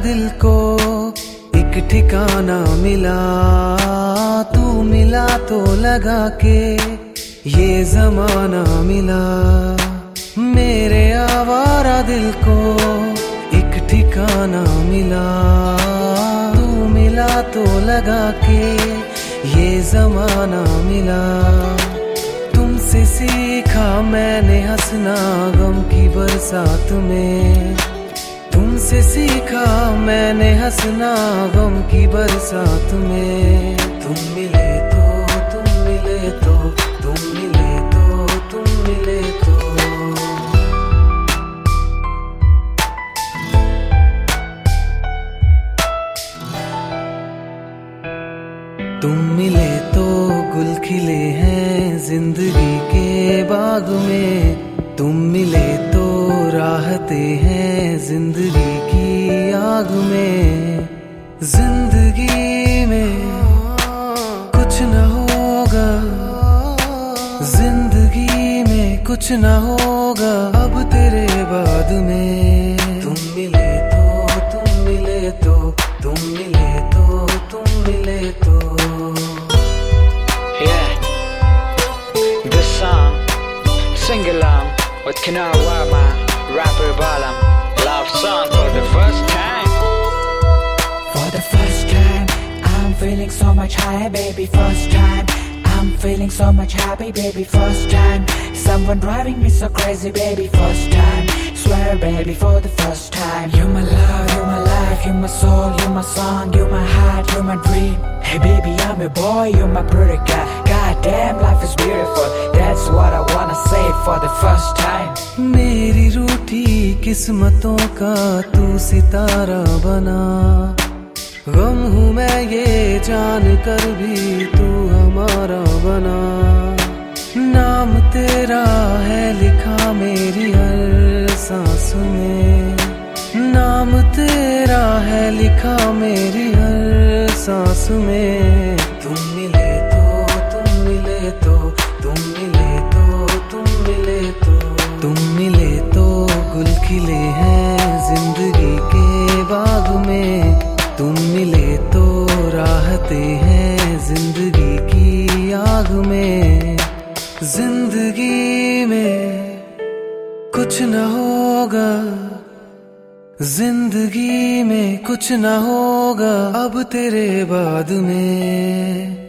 दिल को एक ठिकाना मिला, तू मिला तो लगा के ये जमाना मिला। मेरे आवारा दिल को एक ठिकाना मिला, तू मिला तो लगा के ये जमाना मिला। तुमसे सीखा मैंने हंसना गम की बरसात में, तुमसे सीखा मैंने हंसना गम की बरसात में। तुम मिले तो तुम मिले तो तुम मिले तो तुम मिले तो तुम मिले तो गुल खिले हैं जिंदगी के बाग में, तुम मिले तो राहतें हैं जिंदगी की आग में। जिंदगी में कुछ न होगा, जिंदगी में कुछ न होगा अब तेरे बाद में। तुम मिले तो तुम मिले तो तुम मिले तो तुम मिले तो। This song, sing along with Kinar Warma, rapper Balam. Love song for the first time. For the first time, I'm feeling so much high, baby. First time, I'm feeling so much happy, baby. First time, someone driving me so crazy, baby. First time, swear, baby, for the first time. You're my love, you're my life, you're my soul, you're my song, you're my heart, you're my dream. Hey baby, I'm your boy, you're my pretty guy. Goddamn, life is beautiful. That's what I wanna say for the first time. मेरी रूठी किस्मतों का तू सितारा बना, गम हूँ मैं ये जान कर भी तू हमारा बना। नाम तेरा है लिखा मेरी हर सांस में, नाम तेरा है लिखा मेरी हर सांस में। तुम मिले तो तुम मिले तो तुम मिले तो तुम मिले तो तुम मिले तो गुल खिले हैं जिंदगी के बाग में, तुम मिले तो राहतें हैं जिंदगी की आग में। जिंदगी में कुछ न होगा, जिंदगी में कुछ न होगा अब तेरे बाद में।